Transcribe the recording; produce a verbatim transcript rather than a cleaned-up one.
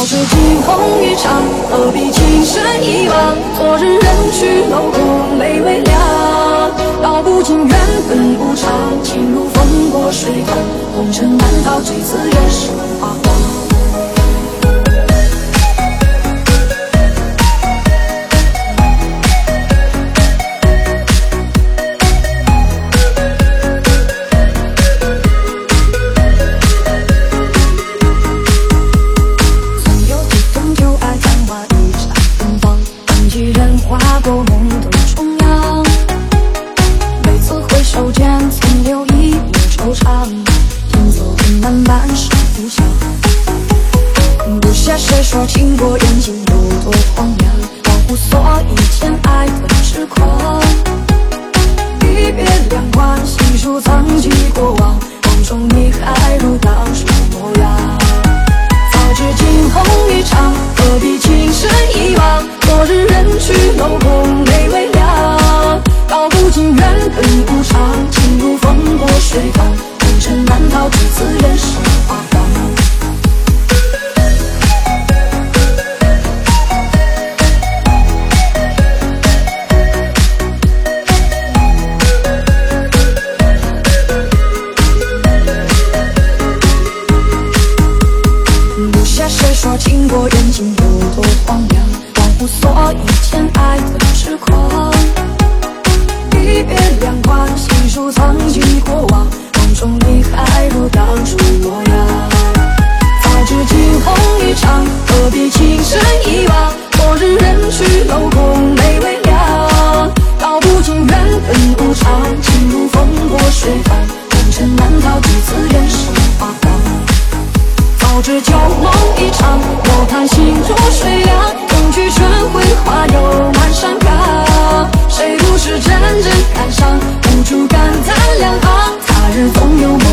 知惊鸿一场，何必情深一往？昨日人去楼空没微凉，道不尽缘分无常，情如风过水淌，红尘难逃，这次人生花黄。划过梦的中央，每次回首间曾留一抹惆怅，行走的漫漫是故乡。不屑谁说情过缘尽有多荒凉，保护所以前爱的痴狂。一别两宽，细数曾经过往，梦中你还如当初模样。早知惊鸿一场，何必情深一往？昨日人去楼空没微凉，道不尽缘分无常，情如风过水淌，红尘难逃，这次人生花黄。不屑谁说情过缘尽有多荒凉，无所以前爱的痴狂。一别两宽，细数曾经过往，梦中你还如当初模样。早知惊鸿一场，何必情深一往？昨日人去楼空没微凉，道不尽缘分无常，情如风过水淌，红尘难逃，这次人生花黄。早知旧梦一场，莫叹心如水凉，冬去春回花又满山岗。谁不是真正感伤，无处感叹两行，他日总有